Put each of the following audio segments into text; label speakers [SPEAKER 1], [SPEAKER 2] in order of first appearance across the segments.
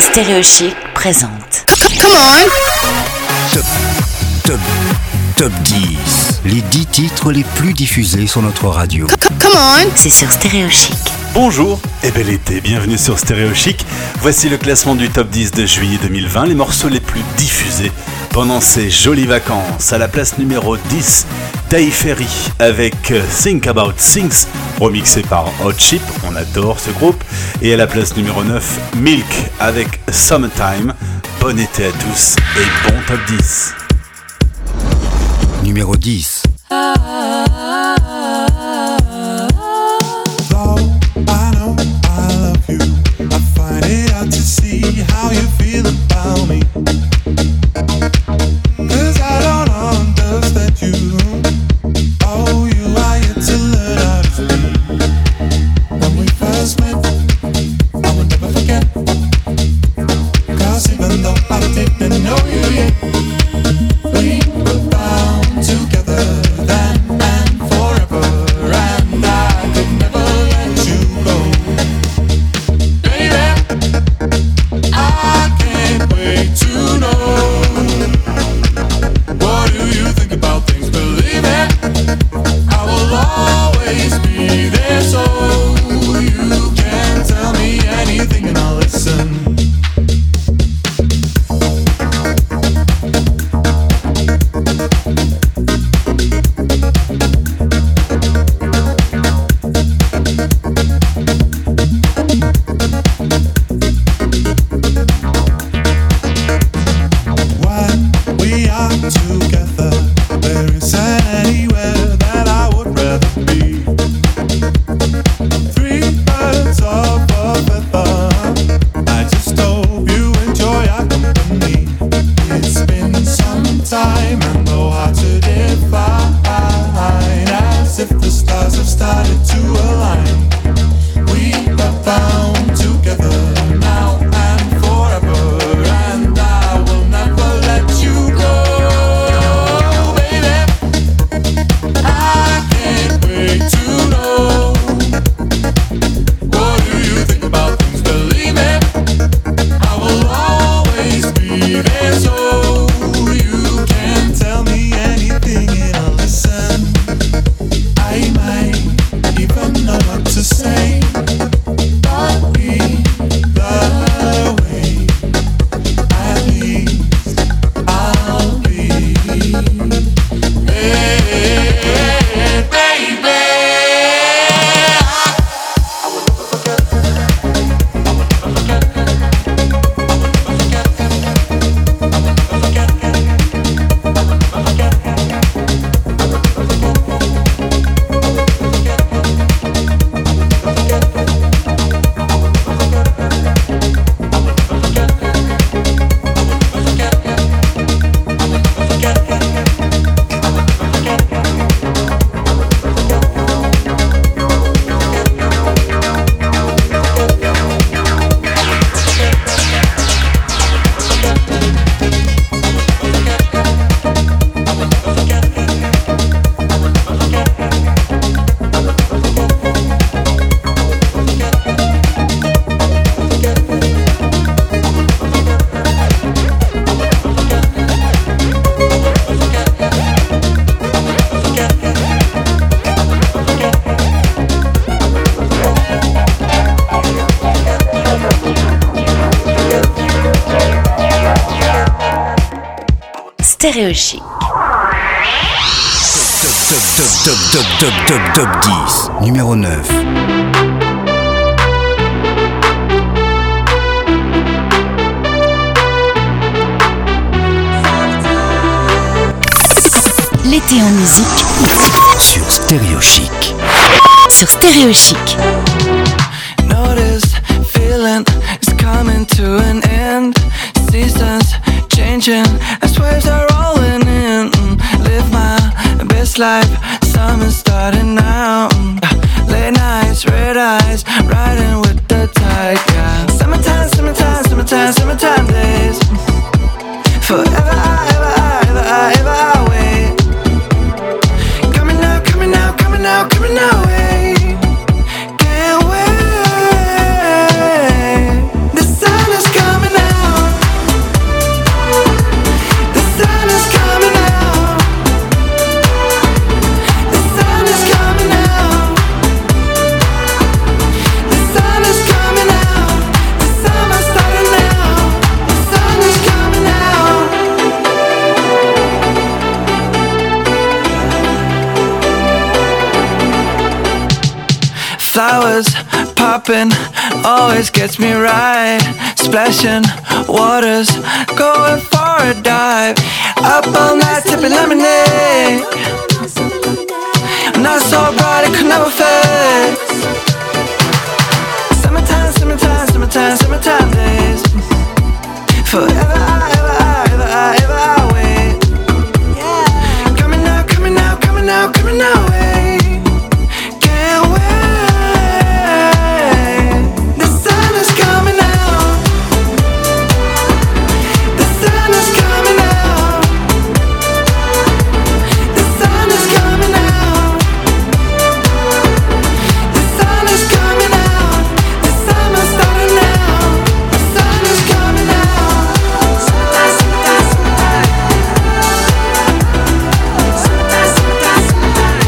[SPEAKER 1] Stéréo Chic présente.
[SPEAKER 2] Come on!
[SPEAKER 3] Top 10. Les 10 titres les plus diffusés sur notre radio.
[SPEAKER 2] Come on!
[SPEAKER 1] C'est sur Stéréo Chic.
[SPEAKER 4] Bonjour et bel été, bienvenue sur Stéréo Chic. Voici le classement du top 10 de juillet 2020, les morceaux les plus diffusés pendant ces jolies vacances. À la place numéro 10, Taïferi avec Think About Things, remixé par Hot Chip, on adore ce groupe. Et à la place numéro 9, Milk avec Summertime. Bon été à tous et bon top 10.
[SPEAKER 3] Numéro 10.
[SPEAKER 5] To see how you feel about me, 'cause I don't understand you. Oh, you are yet to learn how to speak. When we first met, I will never forget, 'cause even though I didn't know you yet, we were bound together then and forever, and I could never let you go. I can't wait to know, what do you think about things? Believe it, I will always be there, so you can tell me anything and I'll listen. Together, there isn't anywhere that I would rather be. Three birds of a feather, I just hope you enjoy our company. It's been some time and though hard to define, as if the stars have started to align. We are bound together now and forever, and I will never let you go.
[SPEAKER 1] Stéréo Chic.
[SPEAKER 3] Top 10. Numéro 9.
[SPEAKER 1] L'été en musique.
[SPEAKER 3] Sur Stéréo Chic.
[SPEAKER 1] Sur Stéréo Chic.
[SPEAKER 6] Notice, feeling is coming to an end. Seasons changing as waves are rolling in. Live my best life, summer's starting now. Late nights, red eyes, riding with the tide, yeah. Summertime, summertime, summertime, summertime days. Forever I wait. Coming now, coming now, coming now, coming now, wait. Can't wait. The sun is coming out. flowers popping always gets me right. Splashing waters, going for a dive. Up all night sipping lemonade. Not so bright it could never fade. Summertime, summertime, summertime, summertime days. Forever I wait. Coming now, coming now, coming now, coming now, wait. Can't wait. The sun is coming out. The sun is coming out. The sun is coming out. The sun is coming out. The summer's starting now. The sun is coming out. Summertime, summertime, summertime. Summertime, summertime, summertime.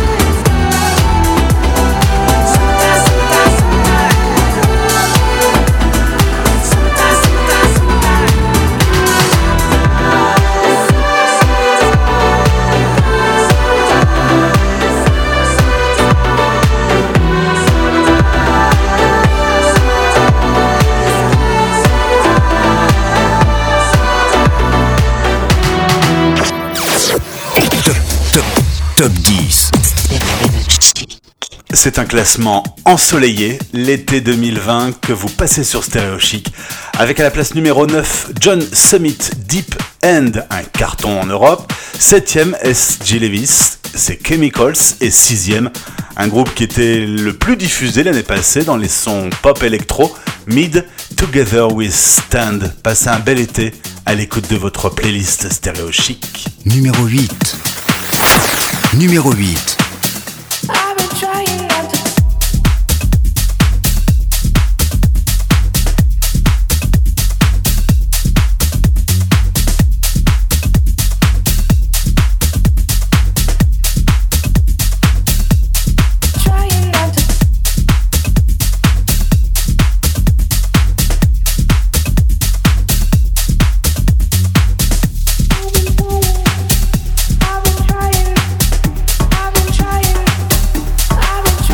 [SPEAKER 6] Summertime, summertime, summertime. Summertime, summertime, summertime.
[SPEAKER 3] Top 10.
[SPEAKER 4] C'est un classement ensoleillé, l'été 2020, que vous passez sur Stéréo Chic, avec à la place numéro 9, John Summit Deep End, un carton en Europe. 7ème, S.G. Lewis, c'est Chemicals. Et 6ème, un groupe qui était le plus diffusé l'année passée dans les sons pop électro, Mid Together We Stand. Passez un bel été à l'écoute de votre playlist Stéréo Chic.
[SPEAKER 3] Numéro 8. Numéro 8.
[SPEAKER 7] I've been trying not to. Trying not to. I've been trying. I've been trying.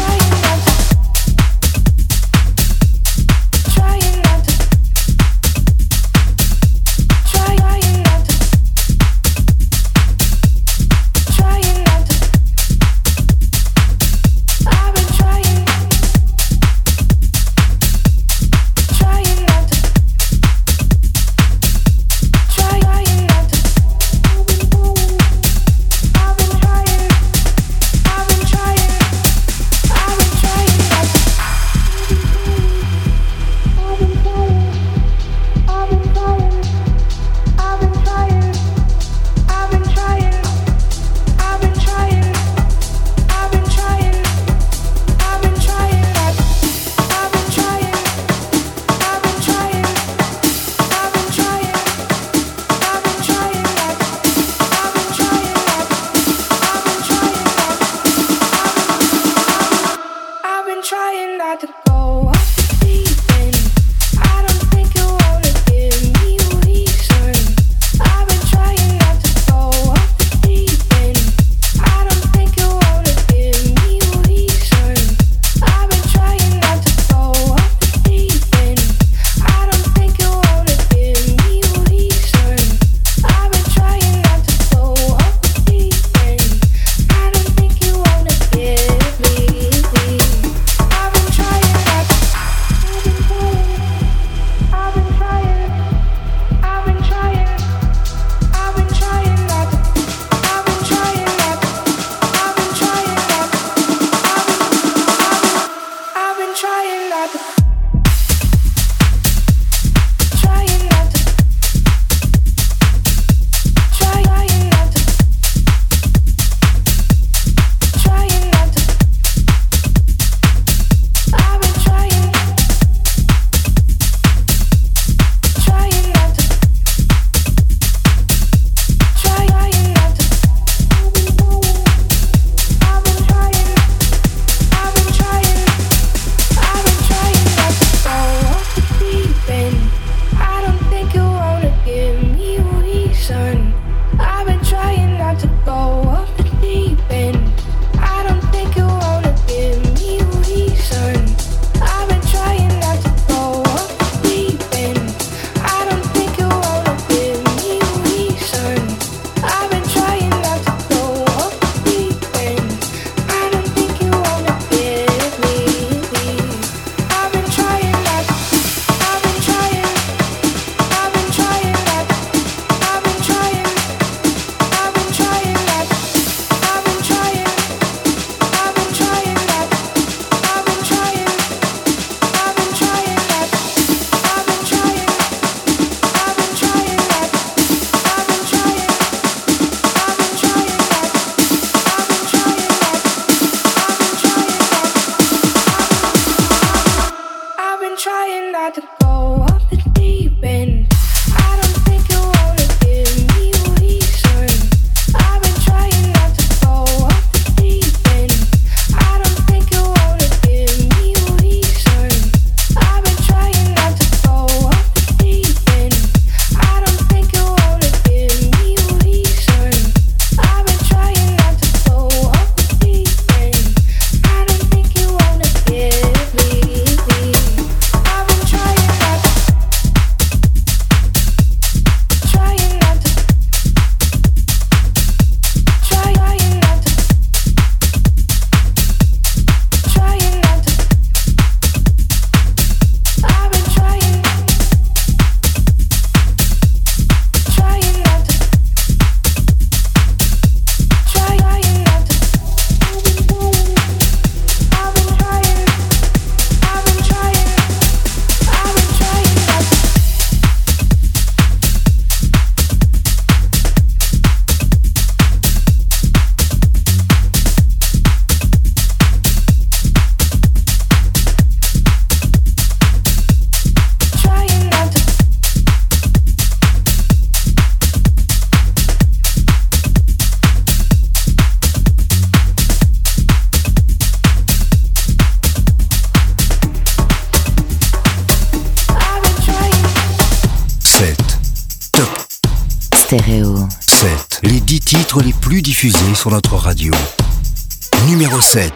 [SPEAKER 1] Stéréo.
[SPEAKER 3] 7. Les 10 titres les plus diffusés sur notre radio. Numéro 7.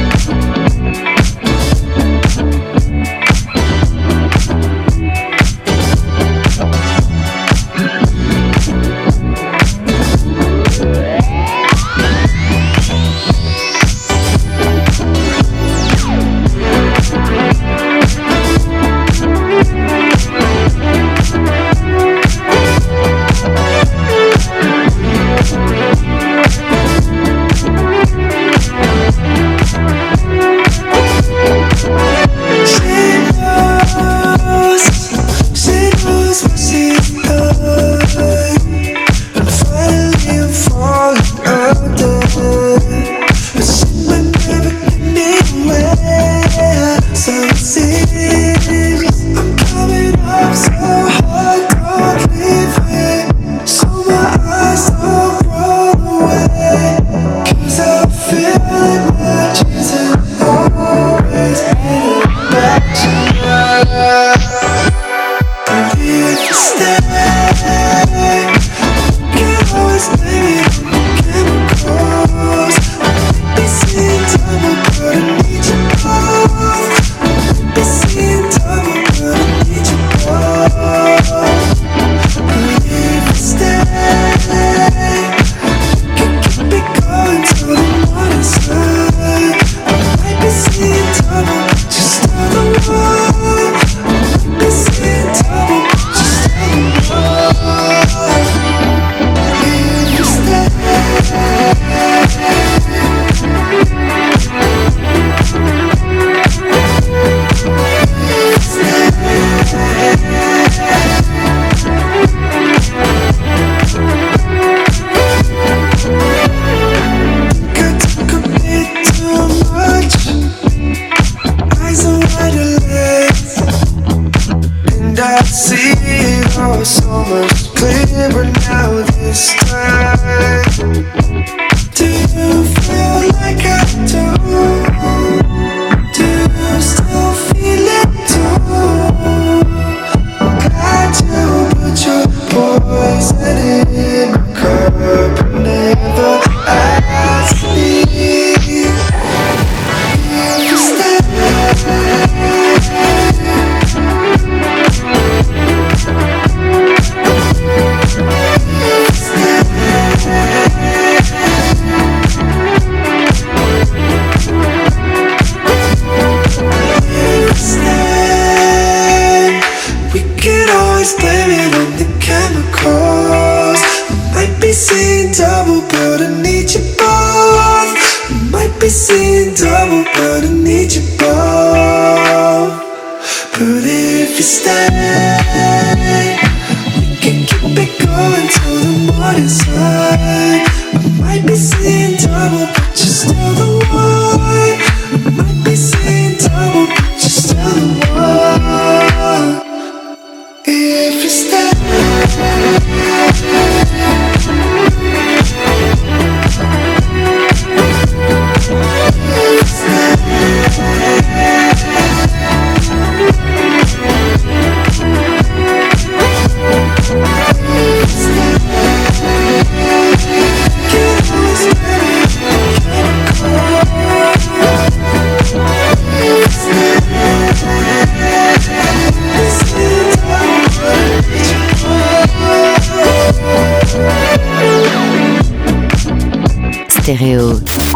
[SPEAKER 1] Stéréo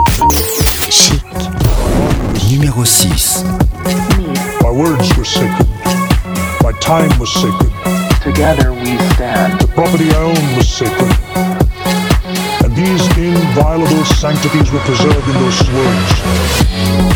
[SPEAKER 1] Chic.
[SPEAKER 3] Numéro 6.
[SPEAKER 8] My words were sacred. My time was sacred.
[SPEAKER 9] Together we stand.
[SPEAKER 8] The property I owned was sacred. And these inviolable sanctities were preserved in those words.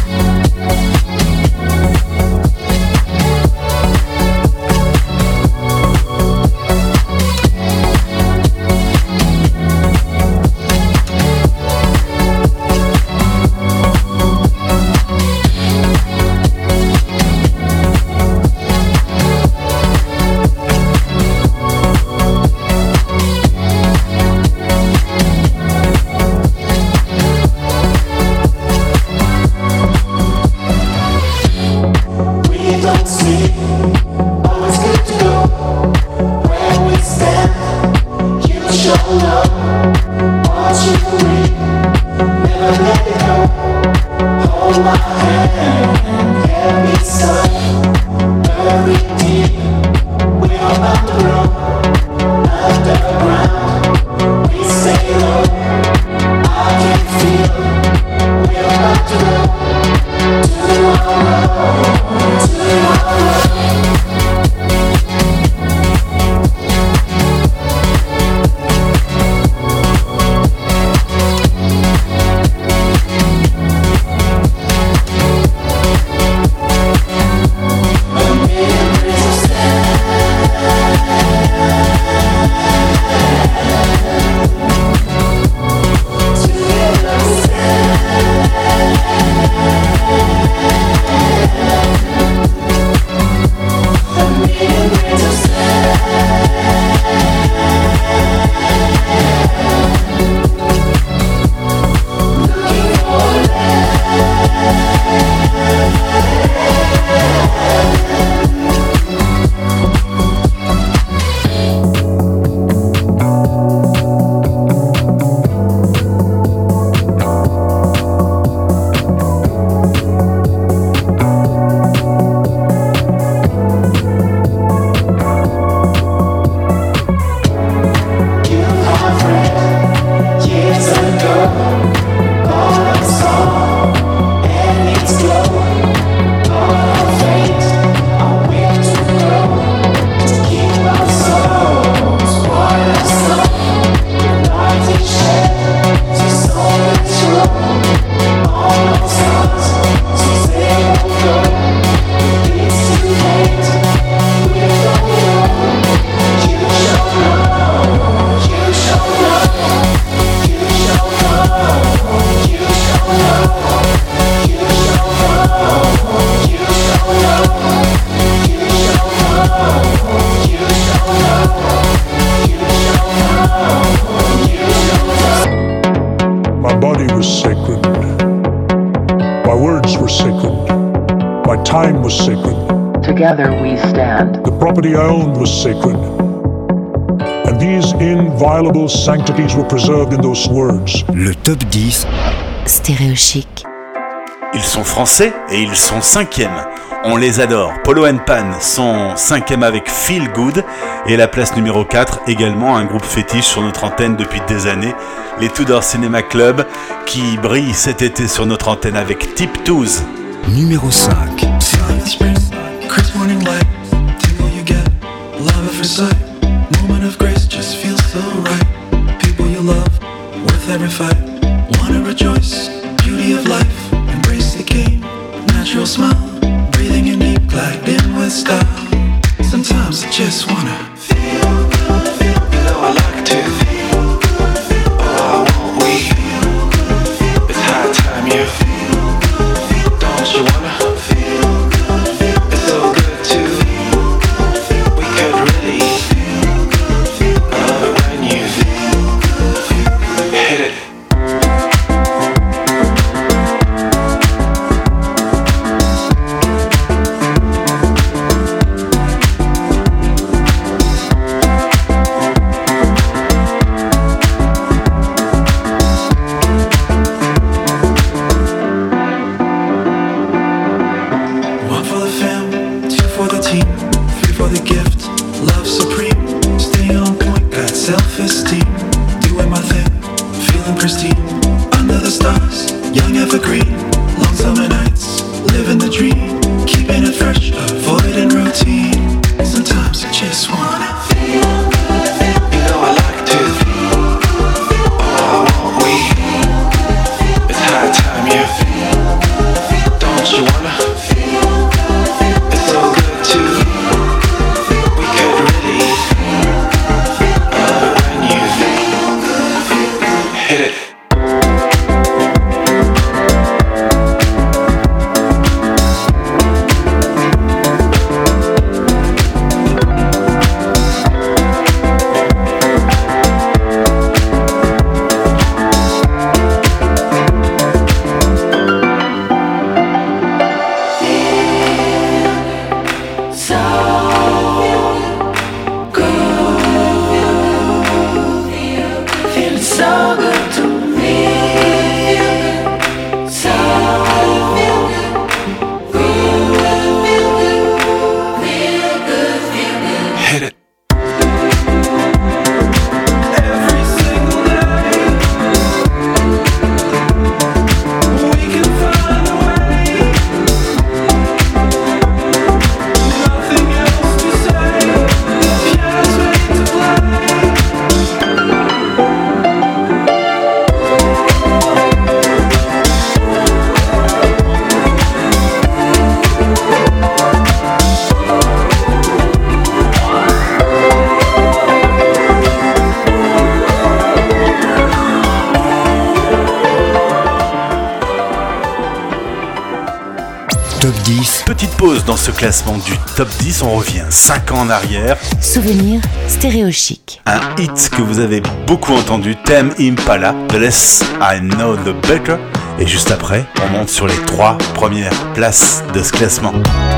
[SPEAKER 8] time was sacred.
[SPEAKER 9] Together we stand.
[SPEAKER 8] The property I owned was sacred. And these inviolable sanctities were preserved in those words.
[SPEAKER 3] Le top 10
[SPEAKER 1] Stéréo Chic.
[SPEAKER 4] Ils sont français et ils sont 5e. On les adore. Polo & Pan sont 5e avec Feel Good. Et la place numéro 4, également un groupe fétiche sur notre antenne depuis des années. Les Tudor Cinema Club qui brillent cet été sur notre antenne avec Tiptoes.
[SPEAKER 3] Numéro 5.
[SPEAKER 6] Crisp morning light, tingle you get, love at first sight, moment of grace just feels so right. People you love, worth every fight, wanna rejoice, beauty of life, embrace the game, natural smile, breathing in deep, glide in with style. Sometimes I just wanna feel good, you know I like to feel good, oh I want we, it's high time you, don't you wanna?
[SPEAKER 4] pause dans ce classement du top 10, on revient 5 ans en arrière.
[SPEAKER 1] Souvenir Stéréo Chic.
[SPEAKER 4] Un hit que vous avez beaucoup entendu, Tame Impala, The Less I Know The Better. Et juste après, on monte sur les 3 premières places de ce classement.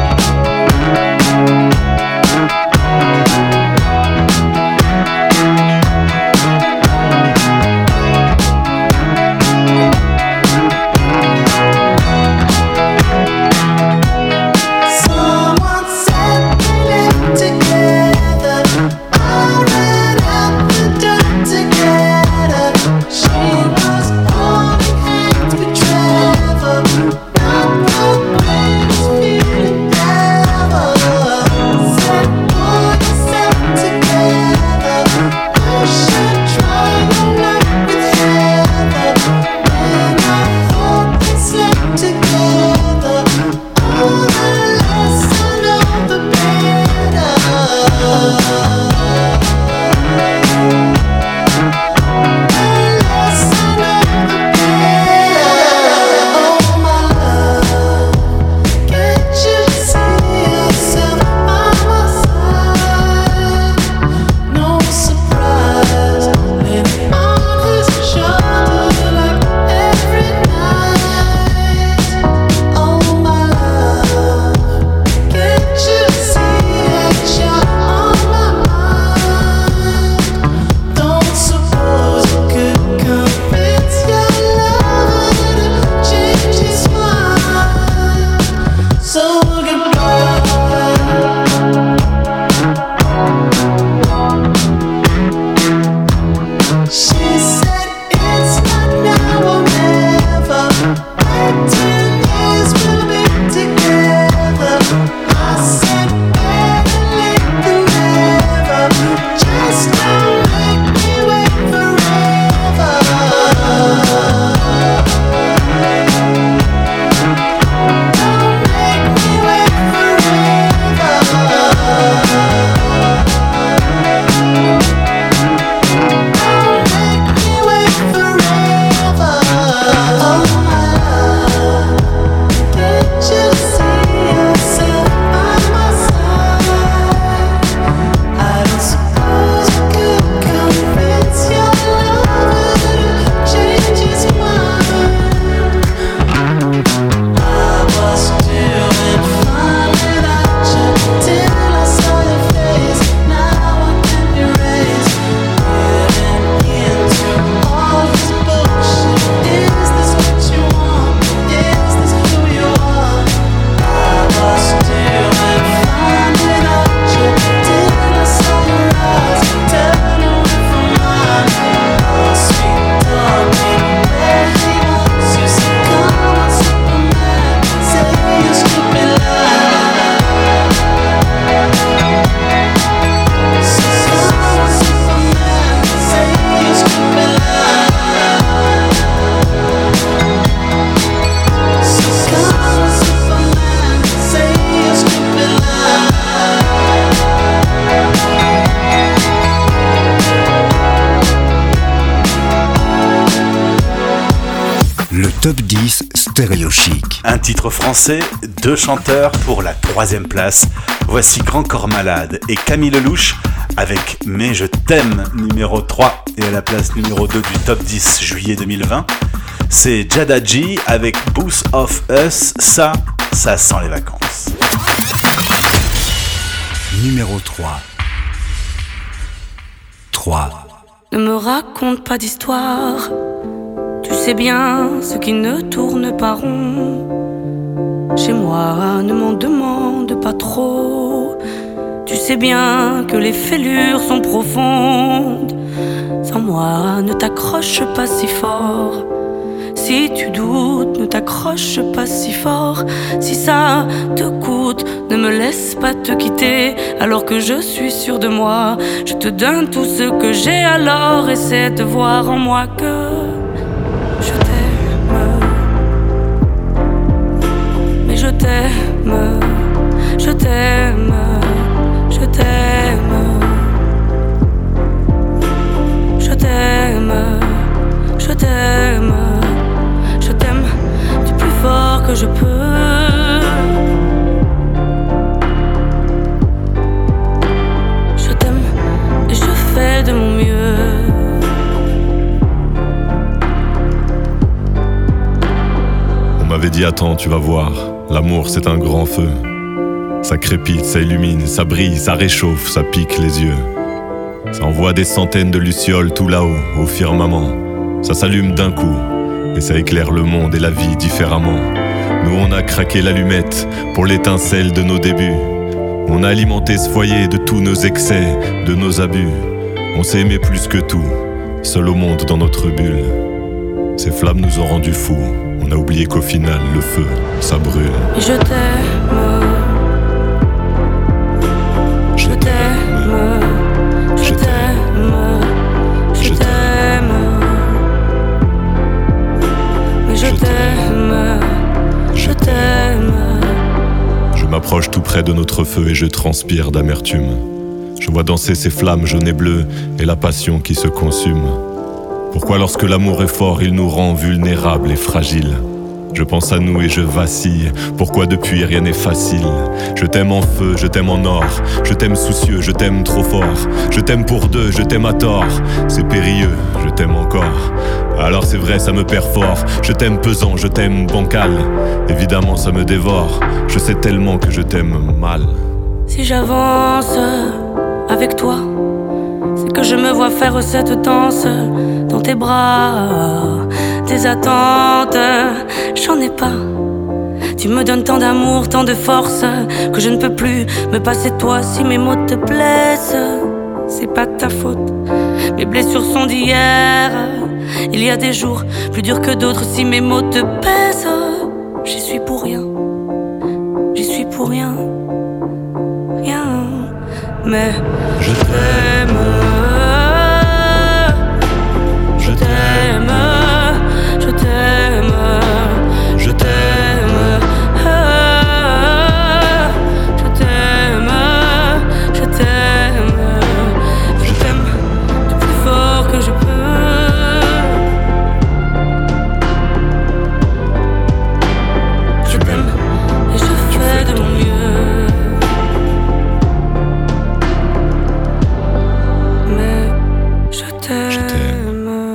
[SPEAKER 3] Top 10 Stéréo Chic.
[SPEAKER 4] Un titre français, 2 chanteurs pour la 3e place. Voici Grand Corps Malade et Camille Lelouch avec Mais je t'aime numéro 3 et à la place numéro 2 du top 10 juillet 2020. C'est Jada G avec Boost of Us, ça sent les vacances.
[SPEAKER 3] Numéro 3.
[SPEAKER 10] Ne me raconte pas d'histoire. Tu sais bien ce qui ne tourne pas rond. Chez moi, ne m'en demande pas trop. Tu sais bien que les fêlures sont profondes. Sans moi, ne t'accroche pas si fort. Si tu doutes, ne t'accroche pas si fort. Si ça te coûte, ne me laisse pas te quitter. Alors que je suis sûre de moi, je te donne tout ce que j'ai. Alors essaie de voir en moi que je t'aime. Mais je t'aime, je t'aime, je t'aime. Je t'aime, je t'aime. Je t'aime du plus fort que je peux.
[SPEAKER 11] dit attends, tu vas voir, l'amour c'est un grand feu. Ça crépite, ça illumine, ça brille, ça réchauffe, ça pique les yeux. Ça envoie des centaines de lucioles tout là-haut, au firmament. Ça s'allume d'un coup, et ça éclaire le monde et la vie différemment. Nous on a craqué l'allumette pour l'étincelle de nos débuts. On a alimenté ce foyer de tous nos excès, de nos abus. On s'est aimé plus que tout, seul au monde dans notre bulle. Ces flammes nous ont rendus fous. On a oublié qu'au final, le feu, ça brûle.
[SPEAKER 10] Je t'aime. Je t'aime. Je t'aime. Je t'aime. Mais je t'aime. Je t'aime.
[SPEAKER 11] Je m'approche tout près de notre feu et je transpire d'amertume. Je vois danser ces flammes jaunes et bleues et la passion qui se consume. Pourquoi lorsque l'amour est fort, il nous rend vulnérables et fragiles? Je pense à nous et je vacille. Pourquoi depuis rien n'est facile? Je t'aime en feu, je t'aime en or. Je t'aime soucieux, je t'aime trop fort. Je t'aime pour deux, je t'aime à tort. C'est périlleux, je t'aime encore. Alors c'est vrai, ça me perd fort. Je t'aime pesant, je t'aime bancal. Évidemment ça me dévore. Je sais tellement que je t'aime mal.
[SPEAKER 10] Si j'avance avec toi, c'est que je me vois faire cette danse dans tes bras. Tes attentes, j'en ai pas. Tu me donnes tant d'amour, tant de force, que je ne peux plus me passer de toi. Si mes mots te blessent, c'est pas de ta faute. Mes blessures sont d'hier. Il y a des jours plus durs que d'autres. Si mes mots te pèsent, j'y suis pour rien. J'y suis pour rien. Rien. Mais je t'aime. Je t'aime. Je t'aime. Je t'aime. Je t'aime. Je t'aime. Je t'aime du plus fort que je peux. Je t'aime et je fais de mon mieux. Mais je t'aime.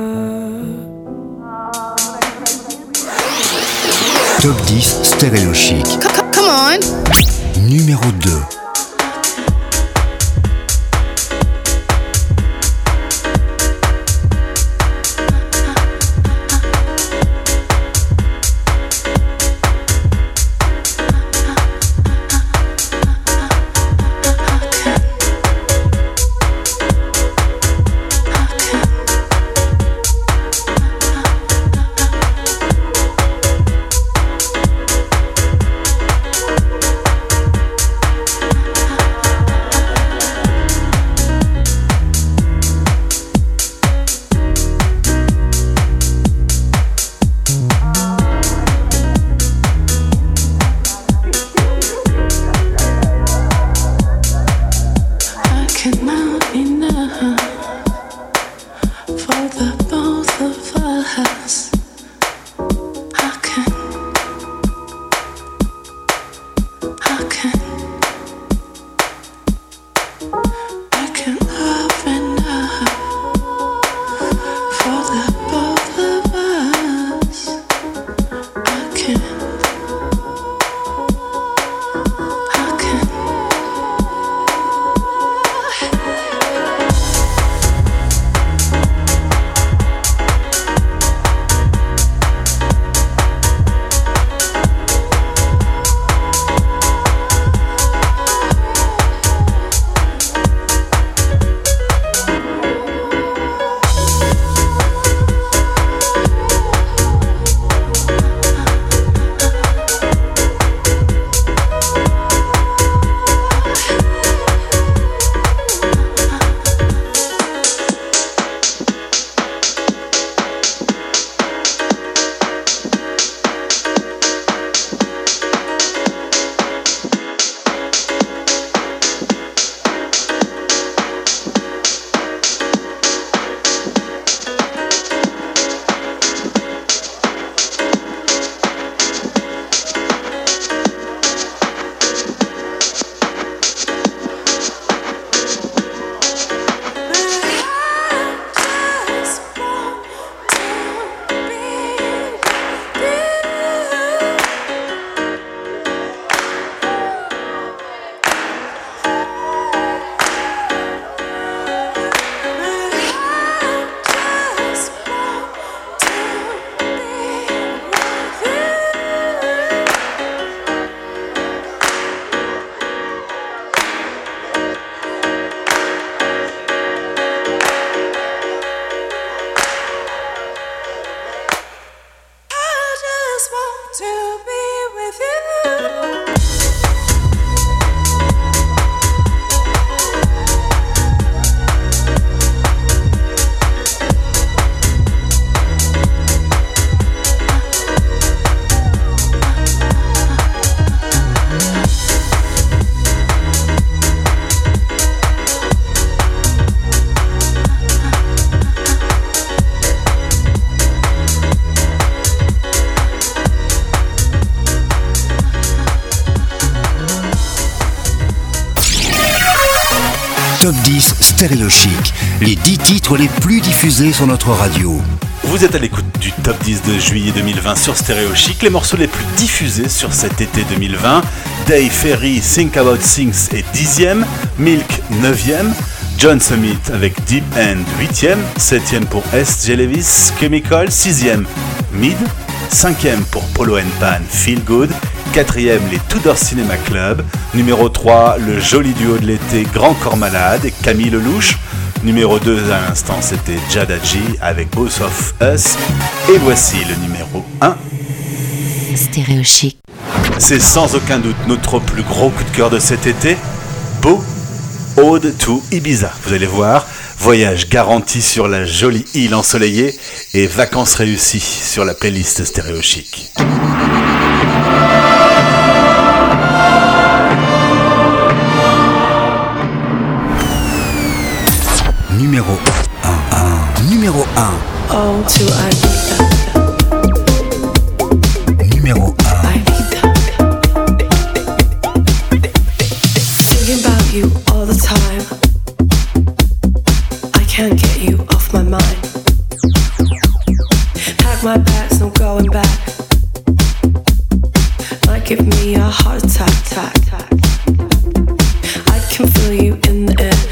[SPEAKER 3] Top 10 Stéréo Chic.
[SPEAKER 2] Come on.
[SPEAKER 3] Numéro 2. Stéréo Chic, les 10 titres les plus diffusés sur notre radio.
[SPEAKER 4] Vous êtes à l'écoute du Top 10 de juillet 2020 sur Stéréo Chic. Les morceaux les plus diffusés sur cet été 2020. Dave Ferry, Think About Things est 10e, Milk 9e, John Summit avec Deep End 8e, 7e pour S.J. Levis, Chemical, 6e, Mid, 5e pour Polo & Pan, Feel Good, 4e les Tudor Cinema Club, numéro 3 le joli duo de l'été Grand Corps Malade et Camille Lelouch, numéro 2 à l'instant c'était Jadaji avec Both of Us, et voici le numéro 1.
[SPEAKER 1] Stéréo Chic.
[SPEAKER 4] C'est sans aucun doute notre plus gros coup de cœur de cet été, Beau, Ode to Ibiza. Vous allez voir, voyage garanti sur la jolie île ensoleillée et vacances réussies sur la playlist Stéréo Chic.
[SPEAKER 3] Numéro 1. Numéro 1.
[SPEAKER 10] Oh, to Ibiza.
[SPEAKER 3] Numéro 1.
[SPEAKER 10] Thinking about you all the time. I can't get you off my mind. Pack my bags, no going back. Might give me a heart attack. I can feel you in the air.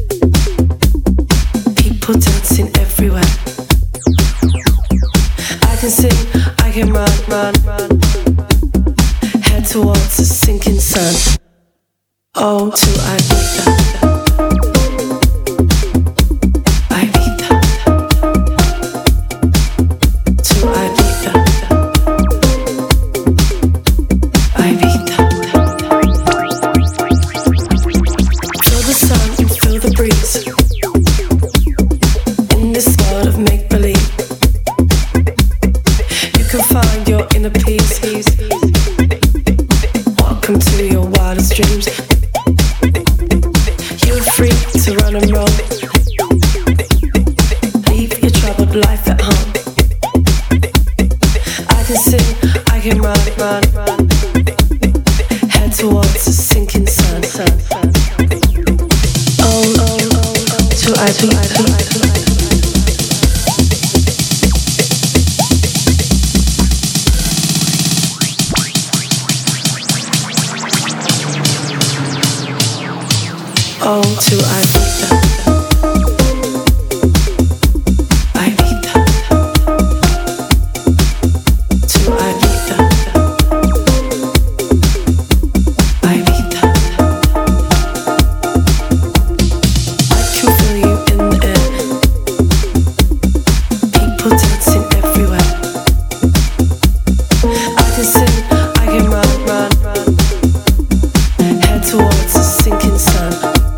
[SPEAKER 10] People dancing everywhere. I can sing, I can run. Head towards the sinking sun. Oh, to Ibiza. Ibiza. To Ibiza. Ibiza. Feel the sun and feel the breeze. In this world of make-believe, you can find your inner peace. Welcome to your wildest dreams. You're free to run and roll. Leave your troubled life at home. I can sing, I can run. Head towards the sinking sun. Oh, to Ibiza. Oh, to Ibiza. Ibiza. To Ibiza. Ibiza. I can feel you in the air. People dancing everywhere. I can sing, I can run. Head towards the sinking sun.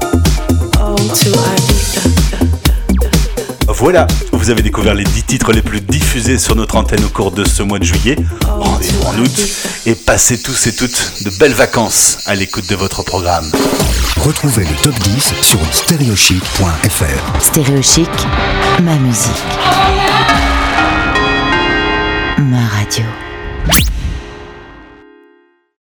[SPEAKER 4] Voilà, vous avez découvert les 10 titres les plus diffusés sur notre antenne au cours de ce mois de juillet. Rendez-vous en août et passez tous et toutes de belles vacances à l'écoute de votre programme.
[SPEAKER 3] Retrouvez le top 10 sur stereochic.fr.
[SPEAKER 1] Stéréo Chic, ma musique. Ma radio.